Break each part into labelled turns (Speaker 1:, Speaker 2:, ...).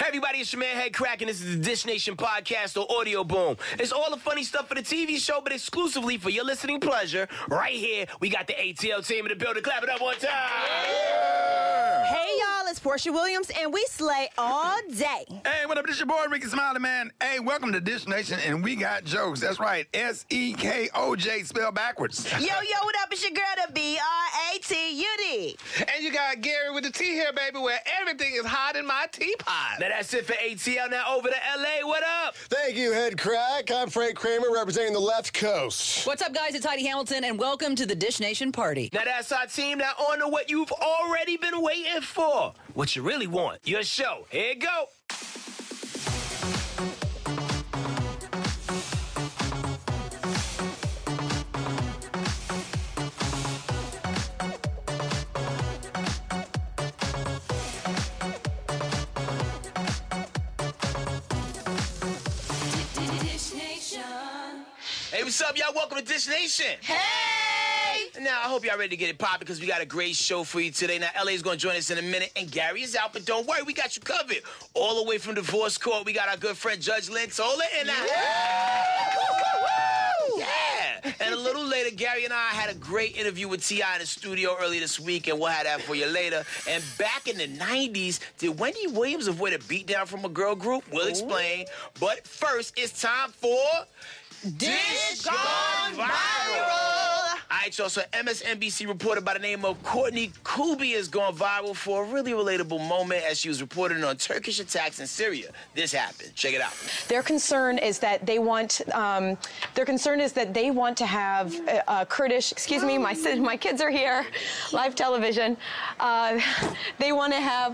Speaker 1: everybody, it's your man Head Crack, and this is the Dish Nation podcast or Audio Boom. It's all the funny stuff for the TV show, but exclusively for your listening pleasure. Right here, we got the ATL team in the building. Clap it up one time.
Speaker 2: Yeah. Hey, y'all, it's Portia Williams, and we slay all day.
Speaker 3: Hey, what up? This your boy, Ricky Smiley, man. Hey, welcome to Dish Nation, and we got jokes. That's right, S-E-K-O-J, spelled backwards.
Speaker 2: Yo, what up? It's your girl, the B-R-A-T-U-D.
Speaker 4: And you got Gary with the tea here, baby, where everything is hot in my teapot.
Speaker 1: Now that's it for ATL. Now over to L.A. What up?
Speaker 5: Thank you, Head Crack. I'm Frank Kramer, representing the left coast.
Speaker 6: What's up, guys? It's Heidi Hamilton, and welcome to the Dish Nation party.
Speaker 1: Now that's our team. Now on to what you've already been waiting for. What you really want. Your show. Here you go. Hey, what's up, y'all? Welcome to Dish Nation.
Speaker 2: Hey!
Speaker 1: Now, I hope y'all ready to get it popping because we got a great show for you today. Now, LA's going to join us in a minute, and Gary is out, but don't worry, we got you covered. All the way from divorce court, we got our good friend Judge Lynn Tola in the house. Yeah! And a little later, Gary and I had a great interview with T.I. in the studio earlier this week, and we'll have that for you later. And back in the 90s, did Wendy Williams avoid a beatdown from a girl group? We'll explain. But first, it's time for...
Speaker 2: Dish Gone Viral!
Speaker 1: All right, y'all, so MSNBC reporter by the name of Courtney Kube has gone viral for a really relatable moment as she was reporting on Turkish attacks in Syria. This happened. Check it out.
Speaker 7: Their concern is that they want. To have Kurdish. Excuse me, my kids are here. Live television. They want to have.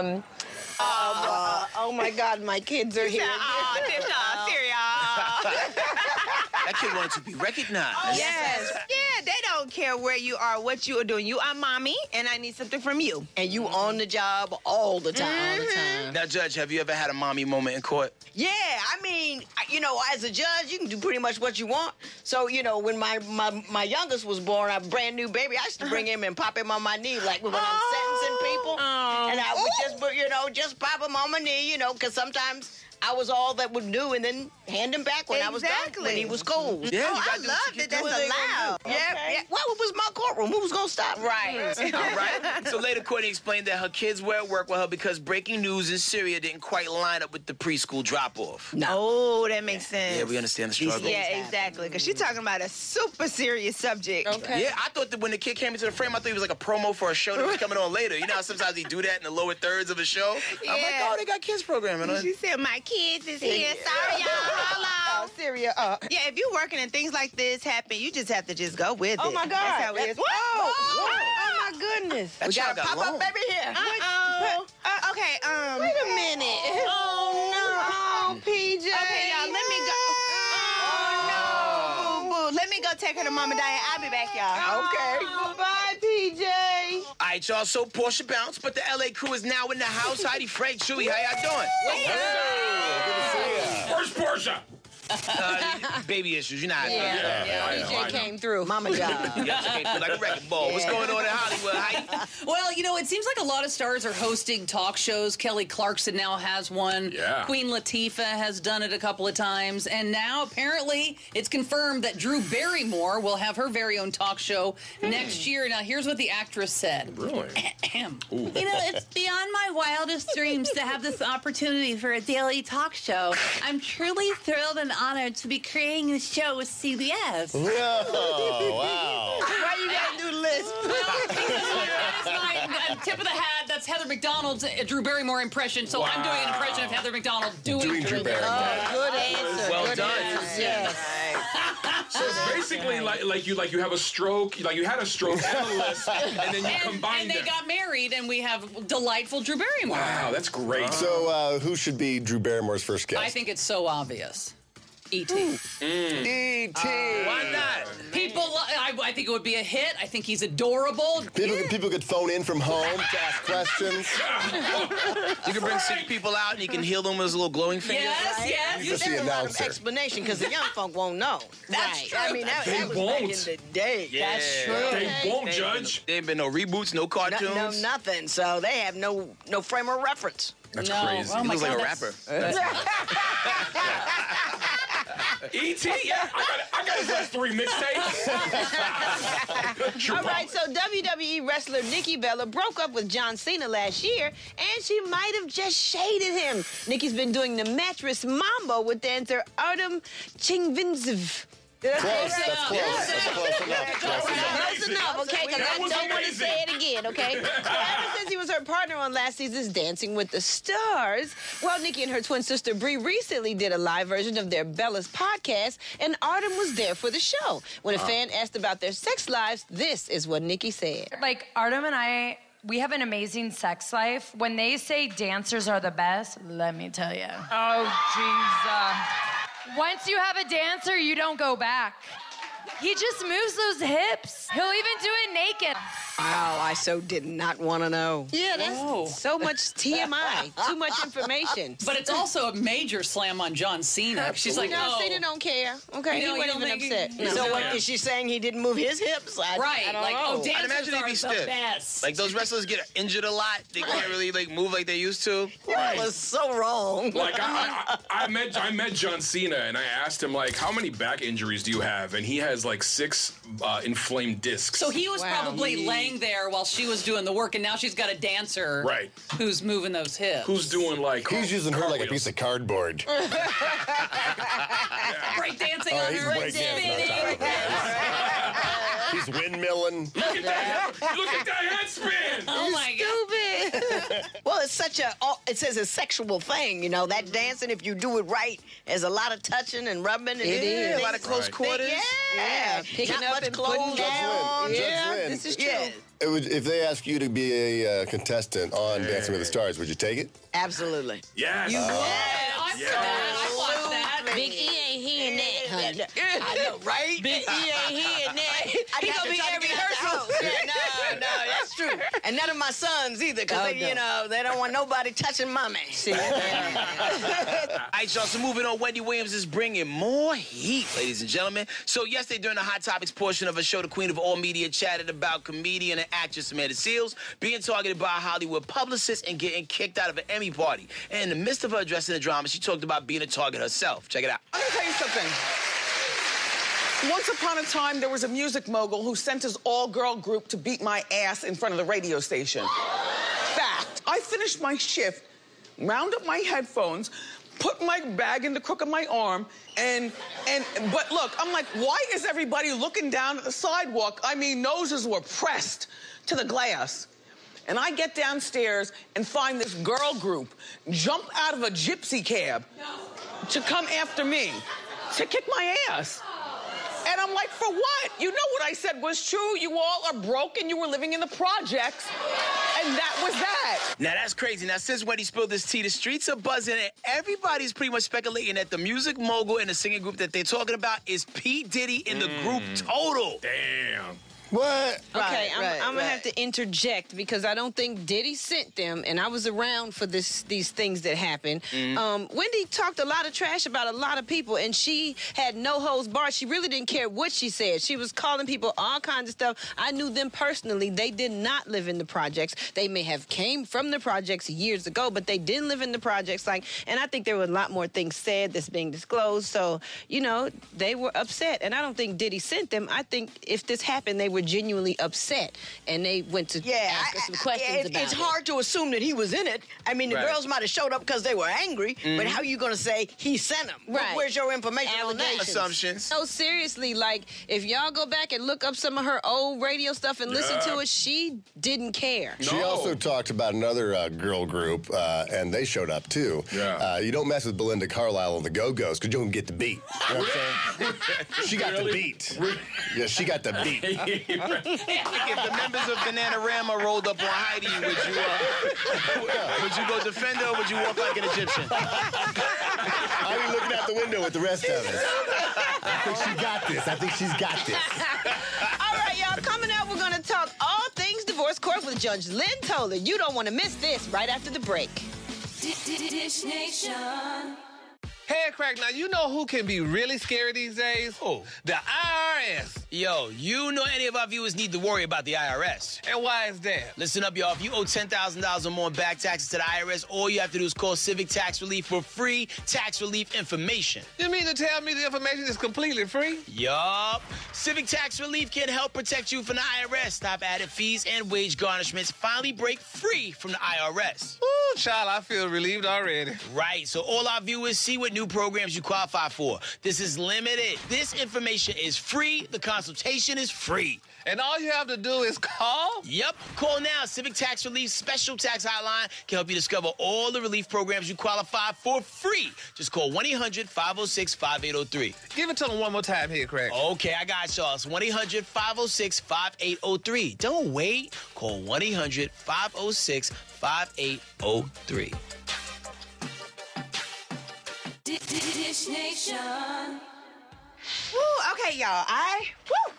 Speaker 2: Oh my God, my kids are here.
Speaker 8: Syria.
Speaker 1: That kid wanted to be recognized.
Speaker 8: Yes. Yeah, they don't care where you are, what you are doing. You are mommy, and I need something from you.
Speaker 2: And you on the job all the time.
Speaker 1: Now, Judge, have you ever had a mommy moment in court?
Speaker 2: Yeah, I mean, as a judge, you can do pretty much what you want. So, when my youngest was born, a brand new baby, I used to bring him and pop him on my knee, like when I'm sentencing people. And I would just pop him on my knee, because sometimes I was all that would do, and then hand him back when I was done, when he was cool.
Speaker 1: Yeah,
Speaker 8: I love that. That's allowed.
Speaker 2: Yeah. Well, it was my courtroom. Who was going to stop?
Speaker 8: Right.
Speaker 1: All right. So later, Courtney explained that her kids were at work with her because breaking news in Syria didn't quite line up with the preschool drop-off.
Speaker 2: No.
Speaker 8: Oh, that makes sense.
Speaker 1: Yeah, we understand the struggle.
Speaker 8: Yeah, exactly. Because she's talking about a super serious subject.
Speaker 2: Okay.
Speaker 1: Yeah, I thought that when the kid came into the frame, I thought he was like a promo for a show that was coming on later. You know how sometimes they do that in the lower thirds of a show? I'm like, oh, they got kids programming on.
Speaker 8: She said, my kids is here. Sorry, y'all. Hello.
Speaker 2: Syria.
Speaker 8: Yeah, if you're working and things like this happen, you just have to just go with it.
Speaker 2: Oh, my God.
Speaker 8: That's how it is.
Speaker 2: Oh, my goodness.
Speaker 1: That
Speaker 2: We got
Speaker 1: child
Speaker 2: a
Speaker 1: got
Speaker 2: pop-up
Speaker 1: long.
Speaker 2: baby here.
Speaker 8: Okay,
Speaker 2: Wait a minute.
Speaker 8: Oh, no.
Speaker 2: Oh, PJ.
Speaker 8: Okay, y'all, let me go. Oh, no. Boo-boo. Let me go take her to Mama Diane. I'll be back, y'all.
Speaker 2: Okay. Bye, PJ.
Speaker 1: All right, y'all, so Portia bounced, but the LA crew is now in the house. Heidi, Frank, Chewy, how y'all doing?
Speaker 3: Where's Portia?
Speaker 1: Baby issues, you know how it
Speaker 2: PJ came through. Mama job.
Speaker 1: is. Yeah, she came through like a wrecking ball. What's going on in Hollywood, Heidi?
Speaker 6: Well, it seems like a lot of stars are hosting talk shows. Kelly Clarkson now has one.
Speaker 3: Yeah.
Speaker 6: Queen Latifah has done it a couple of times. And now, apparently, it's confirmed that Drew Barrymore will have her very own talk show next year. Now, here's what the actress said.
Speaker 3: Really?
Speaker 9: It's beyond my wildest dreams to have this opportunity for a daily talk show. I'm truly thrilled and honored to be creating this show with CBS.
Speaker 5: Whoa, wow.
Speaker 2: Why you gotta do the list?
Speaker 6: That is my tip of the hat. That's Heather McDonald's Drew Barrymore impression. So I'm doing an impression of Heather McDonald doing Drew Barrymore.
Speaker 2: Good answer.
Speaker 1: Well
Speaker 2: Good
Speaker 1: done.
Speaker 2: answer. Yes.
Speaker 3: So it's basically like you have a stroke, like you had a stroke and a lisp, and then you combined
Speaker 6: And they
Speaker 3: them.
Speaker 6: got married, and we have delightful Drew Barrymore.
Speaker 3: Wow, that's great.
Speaker 5: So, who should be Drew Barrymore's first guest?
Speaker 6: I think it's so obvious. E.T.
Speaker 5: E.T.
Speaker 1: Why not?
Speaker 6: People, I think it would be a hit. I think he's adorable.
Speaker 5: People could phone in from home to ask questions.
Speaker 1: You can bring sick people out and you can heal them with a little glowing finger.
Speaker 6: Yes, yes.
Speaker 5: Just the
Speaker 2: There's a lot of
Speaker 5: announcer.
Speaker 2: explanation because the young folk won't know.
Speaker 6: That's true.
Speaker 2: I mean, that
Speaker 3: They
Speaker 2: was
Speaker 3: won't.
Speaker 2: back in the day.
Speaker 1: That's
Speaker 6: true.
Speaker 3: They won't, Judge.
Speaker 1: There ain't been no reboots, no cartoons.
Speaker 2: No, nothing. So they have no frame of reference.
Speaker 10: That's
Speaker 6: No.
Speaker 10: crazy.
Speaker 6: Oh
Speaker 1: He
Speaker 6: my
Speaker 1: looks like
Speaker 6: God,
Speaker 1: a
Speaker 6: that's-
Speaker 1: rapper.
Speaker 10: E.T., yeah. I got his last 3 mixtapes.
Speaker 2: All right, so WWE wrestler Nikki Bella broke up with John Cena last year, and she might have just shaded him. Nikki's been doing the mattress mambo with dancer Artem Chingvintsev.
Speaker 5: Close. That's close. That's close enough. Close enough.
Speaker 2: Close enough, okay? Because I
Speaker 10: That was
Speaker 2: don't want to
Speaker 10: amazing.
Speaker 2: say it again, okay? So ever since he was her partner on last season's Dancing with the Stars, well, Nikki and her twin sister Brie recently did a live version of their Bella's podcast, and Artem was there for the show. When a fan asked about their sex lives, this is what Nikki said.
Speaker 11: Like, Artem and I, we have an amazing sex life. When they say dancers are the best, let me tell you. Oh, Jesus. Once you have a dancer, you don't go back. He just moves those hips. He'll even do it naked.
Speaker 2: Wow, I so did not want to know. Yeah, that's
Speaker 6: Whoa.
Speaker 2: so much TMI, too much information.
Speaker 6: But it's also a major slam on John Cena. She's like,
Speaker 2: no,
Speaker 6: oh.
Speaker 2: Cena don't care. Okay,
Speaker 6: You know,
Speaker 2: he
Speaker 6: you
Speaker 2: wasn't
Speaker 6: don't
Speaker 2: even
Speaker 6: think
Speaker 2: upset.
Speaker 6: he-
Speaker 2: No.
Speaker 6: So
Speaker 2: So
Speaker 6: what-
Speaker 2: what is she saying? He didn't move his hips?
Speaker 6: Right,
Speaker 2: I don't
Speaker 6: like,
Speaker 2: know.
Speaker 6: oh,
Speaker 1: I'd
Speaker 6: dancers
Speaker 1: imagine they'd
Speaker 6: are
Speaker 1: be
Speaker 6: the
Speaker 1: stiff.
Speaker 6: best.
Speaker 1: Like those wrestlers get injured a lot. They can't really like move like they used to.
Speaker 2: That was so wrong.
Speaker 10: Like I met John Cena and I asked him like, how many back injuries do you have? And he has like 6 inflamed discs.
Speaker 6: So he was
Speaker 2: Wow.
Speaker 6: probably laying there while she was doing the work, and now she's got a dancer
Speaker 10: Right.
Speaker 6: who's moving those hips.
Speaker 10: Who's doing like?
Speaker 5: He's using her like a piece of cardboard.
Speaker 6: break dancing
Speaker 5: Oh,
Speaker 6: on
Speaker 5: he's
Speaker 6: her,
Speaker 5: breakdancing on top of her. He's windmilling.
Speaker 10: Look at that! Look at that head spin!
Speaker 6: Oh my God.
Speaker 2: Stupid. Well, it's such a, it says a sexual thing, you know, that dancing, if you do it right, there's a lot of touching and rubbing. And
Speaker 1: It is.
Speaker 2: things-
Speaker 1: A lot of close
Speaker 10: Right.
Speaker 1: quarters.
Speaker 2: Yeah.
Speaker 7: Picking
Speaker 2: Not
Speaker 7: up
Speaker 2: much
Speaker 7: and
Speaker 2: clothes
Speaker 7: putting
Speaker 2: down.
Speaker 5: Judge
Speaker 2: Yeah,
Speaker 5: Lynn.
Speaker 7: This is true.
Speaker 2: yeah,
Speaker 5: If they ask you to be a contestant on Dancing with the Stars, would you take it?
Speaker 2: absolutely.
Speaker 10: Yes.
Speaker 6: I'm for that. I watched that.
Speaker 2: Big E ain't hearing that, honey. I know, right? Big E ain't hearing that. He gonna be at rehearsal. No, that's true. And none of my sons either, because you know, they don't want nobody touching mommy. See?
Speaker 1: All right, y'all, so moving on, Wendy Williams is bringing more heat, ladies and gentlemen. So yesterday during the Hot Topics portion of her show, the queen of all media chatted about comedian and actress Amanda Seales being targeted by a Hollywood publicist and getting kicked out of an Emmy party. And in the midst of her addressing the drama, she talked about being a target herself. Check it out.
Speaker 12: I'm gonna tell you something. Once upon a time, there was a music mogul who sent his all-girl group to beat my ass in front of the radio station. Fact. I finished my shift, wound up my headphones, put my bag in the crook of my arm, but look, I'm like, why is everybody looking down at the sidewalk? I mean, noses were pressed to the glass. And I get downstairs and find this girl group jump out of a gypsy cab to come after me, to kick my ass. And I'm like, for what? You know what I said was true. You all are broke and you were living in the projects. And that was that.
Speaker 1: Now, that's crazy. Now, since Wendy spilled this tea, the streets are buzzing, and everybody's pretty much speculating that the music mogul and the singing group that they're talking about is P. Diddy in the group total.
Speaker 10: Damn.
Speaker 5: What?
Speaker 2: Okay, I'm gonna have to interject because I don't think Diddy sent them, and I was around for these things that happened. Wendy talked a lot of trash about a lot of people, and she had no holds barred. She really didn't care what she said. She was calling people all kinds of stuff. I knew them personally. They did not live in the projects. They may have came from the projects years ago, but they didn't live in the projects. And I think there were a lot more things said that's being disclosed. So, you know, they were upset, and I don't think Diddy sent them. I think if this happened, they were genuinely upset, and they went to ask us some questions about it's it. hard to assume that he was in it. I mean, the
Speaker 1: Right.
Speaker 2: girls might have showed up because they were angry, but how you going to say he sent them? Right. Where's your information on that?
Speaker 1: Allegations. Assumptions.
Speaker 2: No, seriously, like, if y'all go back and look up some of her old radio stuff and listen to it, she didn't care.
Speaker 5: She also talked about another girl group, and they showed up too.
Speaker 10: Yeah.
Speaker 5: You don't mess with Belinda Carlisle and the Go-Go's because you don't get the beat. You know what I'm saying? She got the beat. Yeah, she got the beat.
Speaker 1: If the members of Bananarama rolled up on Heidi, would you go defend her or would you walk like an Egyptian?
Speaker 5: I'll be looking out the window with the rest of us. I think she got this. I think she's got this.
Speaker 2: All right, y'all, coming up, we're going to talk all things divorce court with Judge Lynn Toler. You don't want to miss this right after the break.
Speaker 13: Dish Nation.
Speaker 4: Head crack, now you know who can be really scary these days?
Speaker 1: Who?
Speaker 4: The IRS.
Speaker 1: Yo, you know any of our viewers need to worry about the IRS.
Speaker 4: And why is that?
Speaker 1: Listen up, y'all. If you owe $10,000 or more in back taxes to the IRS, all you have to do is call Civic Tax Relief for free tax relief information.
Speaker 4: You mean to tell me the information is completely free?
Speaker 1: Yup. Civic Tax Relief can help protect you from the IRS. Stop added fees and wage garnishments. Finally break free from the IRS.
Speaker 4: Ooh, child, I feel relieved already.
Speaker 1: Right, so all our viewers see what new programs you qualify for. This is limited. This information is free. The consultation is free.
Speaker 4: And all you have to do is call?
Speaker 1: Yep. Call now. Civic Tax Relief Special Tax Hotline can help you discover all the relief programs you qualify for free. Just call 1-800-506-5803.
Speaker 4: Give it to them one more time here, Craig.
Speaker 1: Okay, I got y'all. It's 1-800-506-5803. Don't wait. Call 1-800-506-5803.
Speaker 13: Dish Nation.
Speaker 8: Woo, okay, y'all. Woo.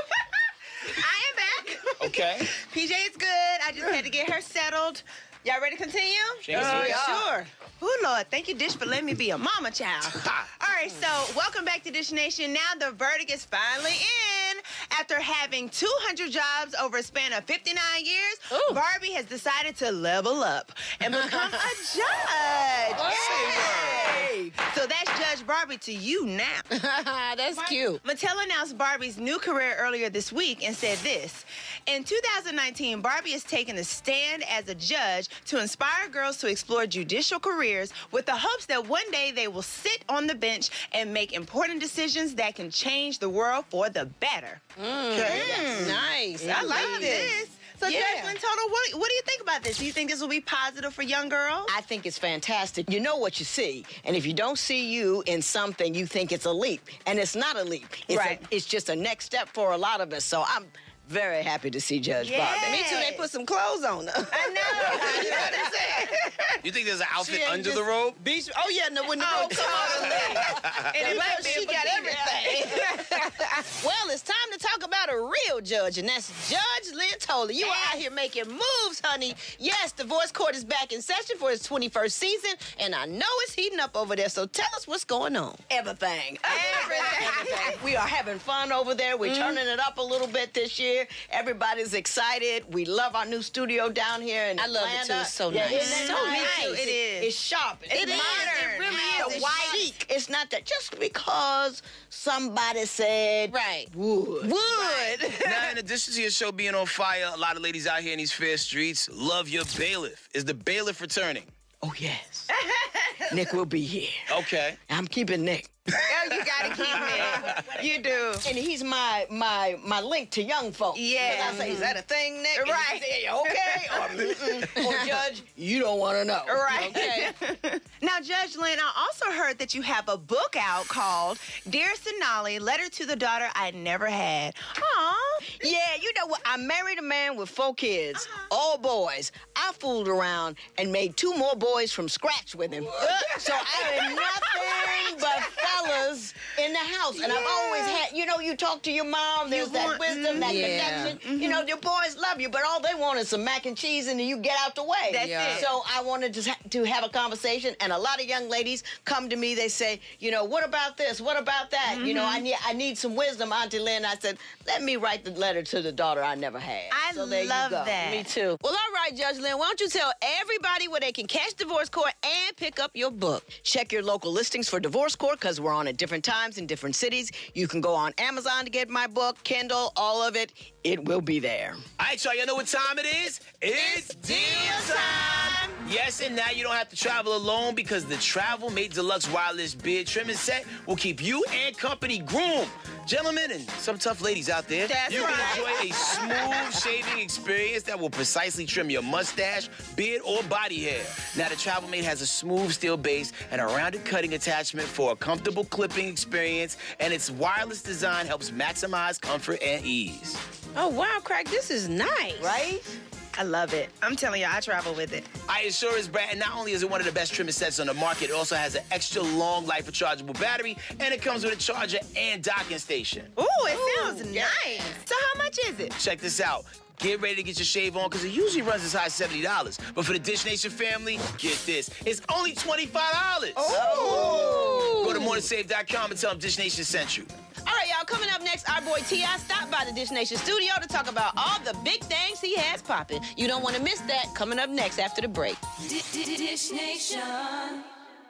Speaker 8: I am back.
Speaker 1: Okay.
Speaker 8: PJ is good. I just had to get her settled. Y'all ready to continue? Sure. Oh, Lord. Thank you, Dish, for letting me be a mama child. All right, so welcome back to Dish Nation. Now the verdict is finally in. After having 200 jobs over a span of 59 years, Barbie has decided to level up and become a judge. Yay! So that's Judge Barbie to you now.
Speaker 2: That's cute.
Speaker 8: Mattel announced Barbie's new career earlier this week and said this. In 2019, Barbie has taken a stand as a judge to inspire girls to explore judicial careers with the hopes that one day they will sit on the bench and make important decisions that can change the world for the better.
Speaker 2: That's nice.
Speaker 8: I like this. So, Judge Lynn Toto, what do you think about this? Do you think this will be positive for young girls?
Speaker 2: I think it's fantastic. You know what you see. And if you don't see you in something, you think it's a leap. And it's not a leap. It's just a next step for a lot of us. So I'm very happy to see Judge Barbie.
Speaker 8: Me too. They put some clothes on her. I know.
Speaker 1: You think there's an outfit under the robe?
Speaker 2: When the robe comes out.
Speaker 8: And
Speaker 2: she got everything. Well, it's time to talk about a real judge, and that's Judge Lynn Toler. You are out here making moves, honey. Yes, Divorce Court is back in session for its 21st season, and I know it's heating up over there, so tell us what's going on. Everything. We are having fun over there. We're turning it up a little bit this year. Everybody's excited. We love our new studio down here in Atlanta.
Speaker 8: I love it, too. It's so nice.
Speaker 2: Isn't
Speaker 8: So
Speaker 2: nice?
Speaker 8: nice. It is.
Speaker 2: It's sharp.
Speaker 8: It's modern.
Speaker 2: It really is.
Speaker 8: It's
Speaker 2: White.
Speaker 8: chic.
Speaker 2: It's not that just because somebody said wood.
Speaker 1: Now, in addition to your show being on fire, a lot of ladies out here in these fair streets love your bailiff. Is the bailiff returning?
Speaker 2: Oh, yes. Nick will be here.
Speaker 1: Okay.
Speaker 2: I'm keeping Nick.
Speaker 8: You gotta keep it. You do.
Speaker 2: And he's my link to young folks.
Speaker 8: Yeah.
Speaker 2: I say, is that a thing, Nick? And
Speaker 8: Right.
Speaker 2: he say, okay. Or Judge, you don't want to know.
Speaker 8: Right.
Speaker 2: Okay.
Speaker 8: Now, Judge Lynn, I also heard that you have a book out called Dear Sonali, Letter to the Daughter I Never Had. Aw.
Speaker 2: Yeah, you know what? I married a man with 4 kids, all boys. I fooled around and made 2 more boys from scratch with him. So I had nothing but fellas in the house. And I've always had, you talk to your mom, there's that wisdom, that connection. You know, your boys love you, but all they want is some mac and cheese and then you get out the way.
Speaker 8: That's it.
Speaker 2: So I wanted to have a conversation, and a lot of young ladies come to me, they say, what about this? What about that? I need some wisdom, Auntie Lynn. I said, let me write the letter to the daughter I never had.
Speaker 8: I love that.
Speaker 2: Me too. Well, all right, Judge Lynn, why don't you tell everybody where they can catch Divorce Court and pick up your book? Check your local listings for Divorce Court, because we're on at different times in different cities. You can go on Amazon to get my book, Kindle, all of it. It will be there.
Speaker 1: All right, y'all, you know what time it is? It's deal time! Yes, and now you don't have to travel alone, because the Travel Mate Deluxe Wireless Beard Trimming Set will keep you and company groomed. Gentlemen and some tough ladies out there, you can enjoy a smooth shaving experience that will precisely trim your mustache, beard, or body hair. Now, the Travel Mate has a smooth steel base and a rounded cutting attachment for a comfortable clipping experience, and its wireless design helps maximize comfort and ease.
Speaker 2: Oh, wow, Craig, this is nice. Right?
Speaker 8: I love it. I'm telling you, I travel with it.
Speaker 1: I assure is, Brad, and not only is it one of the best trimming sets on the market, it also has an extra long life rechargeable battery, and it comes with a charger and docking station.
Speaker 8: Ooh, it sounds nice. So how much is it?
Speaker 1: Check this out. Get ready to get your shave on, because it usually runs as high as $70. But for the Dish Nation family, get this. It's only $25.
Speaker 2: Oh!
Speaker 1: morningsave.com and tell them Dish Nation sent you.
Speaker 8: All right, y'all, coming up next, our boy T.I. stopped by the Dish Nation studio to talk about all the big things he has popping. You don't want to miss that. Coming up next after the break.
Speaker 13: Dish Nation.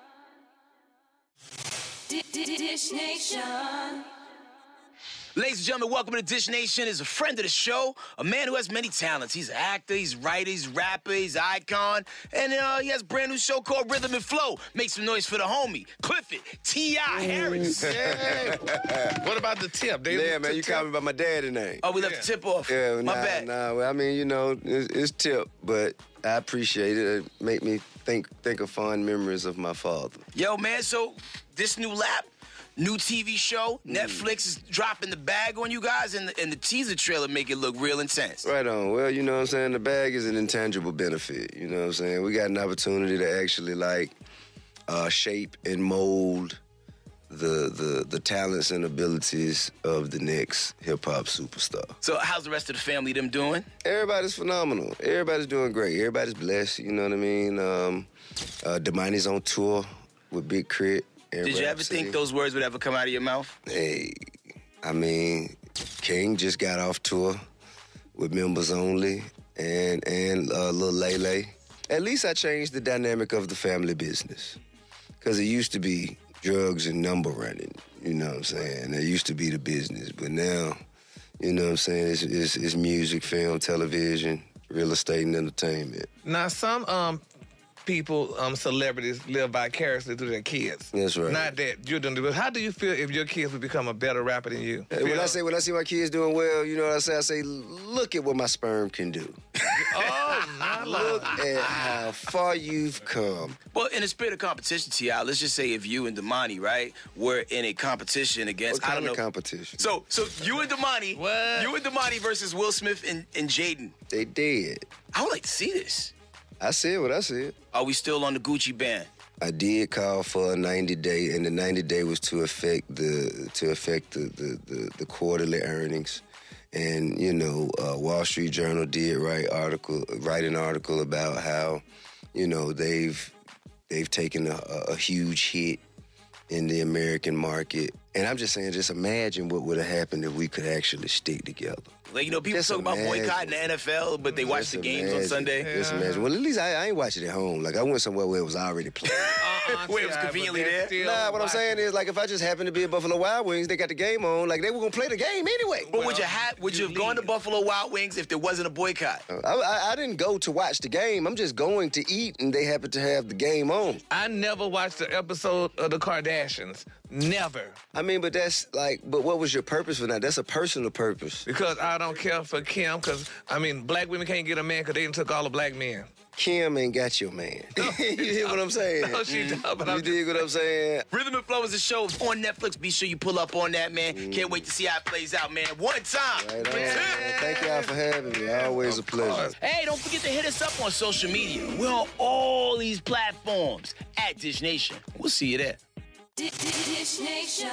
Speaker 13: Dish Nation.
Speaker 1: Ladies and gentlemen, welcome to Dish Nation. Is a friend of the show, a man who has many talents. He's an actor, he's a writer, he's a rapper, he's an icon, and he has a brand new show called Rhythm and Flow. Make some noise for the homie, Clifford T.I. Harris.
Speaker 4: Yeah. What about the tip?
Speaker 14: Yeah, man, you called me by my daddy name.
Speaker 1: Oh, we left the tip off.
Speaker 14: Yeah,
Speaker 1: My bad.
Speaker 14: Well, I mean, you know, it's Tip, but I appreciate it. It make me think of fond memories of my father.
Speaker 1: Yo, man, so this new lap, new TV show, Netflix is dropping the bag on you guys, and the teaser trailer make it look real intense.
Speaker 14: Right on. Well, you know what I'm saying? The bag is an intangible benefit. You know what I'm saying? We got an opportunity to actually, shape and mold the talents and abilities of the next hip-hop superstar.
Speaker 1: So how's the rest of the family, them doing?
Speaker 14: Everybody's phenomenal. Everybody's doing great. Everybody's blessed, you know what I mean? Damani's on tour with Big Crit.
Speaker 1: Did you ever think those words would ever come out of your mouth?
Speaker 14: Hey, I mean, King just got off tour with Members Only and Lil Lele. At least I changed the dynamic of the family business. Because it used to be drugs and number running, you know what I'm saying? That used to be the business. But now, you know what I'm saying, it's music, film, television, real estate, and entertainment.
Speaker 4: Now, some people, celebrities, live vicariously through their kids.
Speaker 14: That's right.
Speaker 4: Not that you're doing it, but how do you feel if your kids would become a better rapper than you?
Speaker 14: When I see my kids doing well, you know what I say? I say, look at what my sperm can do.
Speaker 4: Oh, my
Speaker 14: Look at how far you've come.
Speaker 1: Well, in the spirit of competition, T.I., let's just say if you and Damani, right, were in a competition against,
Speaker 14: What kind
Speaker 1: I don't know.
Speaker 14: of competition?
Speaker 1: So you and Damani versus Will Smith and Jaden.
Speaker 14: They did.
Speaker 1: I would like to see this.
Speaker 14: I said what I said.
Speaker 1: Are we still on the Gucci ban?
Speaker 14: I did call for a 90-day, and the 90-day was to affect the quarterly earnings. And you know, Wall Street Journal did write an article about how, you know, they've taken a huge hit in the American market. And I'm just saying, just imagine what would have happened if we could actually stick together.
Speaker 1: Like, you know, people talk about boycotting the NFL, but they watch the games on Sunday.
Speaker 14: Just imagine. Well, at least I ain't watching it at home. Like, I went somewhere where it was already playing.
Speaker 1: Where it was conveniently there?
Speaker 14: Nah, what I'm saying is, like, if I just happened to be at Buffalo Wild Wings, they got the game on, like, they were going to play the game anyway.
Speaker 1: But would you have gone to Buffalo Wild Wings if there wasn't a boycott?
Speaker 14: I didn't go to watch the game. I'm just going to eat, and they happen to have the game on.
Speaker 4: I never watched an episode of The Kardashians. Never.
Speaker 14: I mean, but that's like, but what was your purpose for that? That's a personal purpose.
Speaker 4: Because I don't care for Kim, because, I mean, black women can't get a man because they done took all the black men.
Speaker 14: Kim ain't got your man. You hear what I'm saying?
Speaker 4: No, she don't, but
Speaker 14: you dig what I'm saying?
Speaker 1: Rhythm and Flow is a show on Netflix. Be sure you pull up on that, man. Can't wait to see how it plays out, man. One time.
Speaker 14: Right on, man. Thank y'all for having me. Always a pleasure.
Speaker 1: Hey, don't forget to hit us up on social media. We're on all these platforms at Dish Nation. We'll see you there.
Speaker 13: Dish Nation.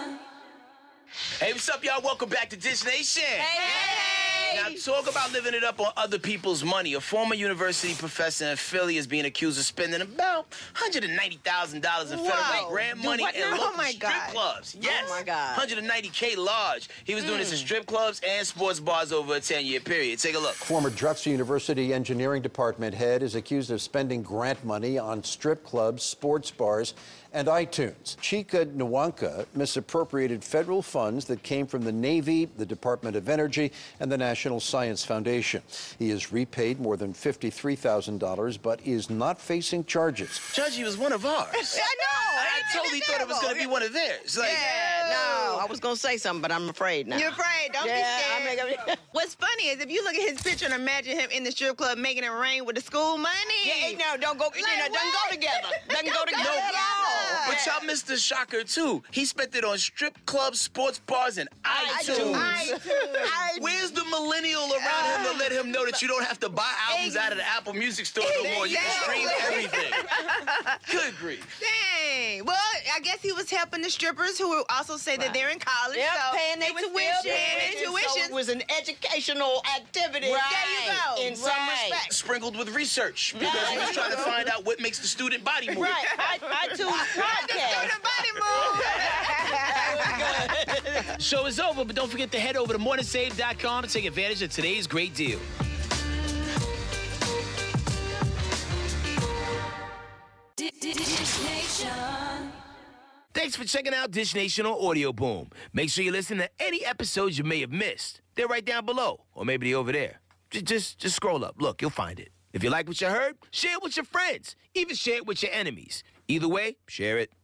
Speaker 1: Hey, what's up, y'all? Welcome back to Dish Nation.
Speaker 8: Hey!
Speaker 1: Now, talk about living it up on other people's money. A former university professor in Philly is being accused of spending about $190,000 in federal grant money in local strip clubs. Yes.
Speaker 2: Oh, my God.
Speaker 1: $190K large. He was doing this in strip clubs and sports bars over a 10-year period. Take a look.
Speaker 15: Former Drexel University Engineering Department head is accused of spending grant money on strip clubs, sports bars, and iTunes. Chika Nwanka misappropriated federal funds that came from the Navy, the Department of Energy, and the National Science Foundation. He has repaid more than $53,000, but is not facing charges.
Speaker 1: Judge, he was one of ours.
Speaker 2: I know.
Speaker 1: I totally thought it was going to be one of theirs. Like,
Speaker 2: No, I was going to say something, but I'm afraid now.
Speaker 8: You're afraid. Don't be scared. What's funny is if you look at his picture and imagine him in the strip club making it rain with the school money.
Speaker 2: Yeah, no, don't go together. Doesn't go together at all.
Speaker 1: But y'all missed the shocker, too. He spent it on strip clubs, sports bars, and iTunes. Where's the millennial around him to let him know that you don't have to buy albums out of the Apple Music Store no more? You can stream everything. Good grief.
Speaker 8: Dang. Well, I guess he was helping the strippers who also say that they're in college.
Speaker 2: Yep,
Speaker 8: so
Speaker 2: paying their tuition. So it was an educational activity.
Speaker 8: Right. There you go.
Speaker 2: In some respects.
Speaker 1: Sprinkled with research because he was trying to find out what makes the student body move.
Speaker 2: Right. iTunes podcast.
Speaker 8: Student body move.
Speaker 1: Show is over, but don't forget to head over to morningsave.com to take advantage of today's great deal.
Speaker 13: Dish Nation.
Speaker 1: Thanks for checking out Dish Nation on Audio Boom. Make sure you listen to any episodes you may have missed. They're right down below, or maybe they're over there. Just scroll up. Look, you'll find it. If you like what you heard, share it with your friends. Even share it with your enemies. Either way, share it.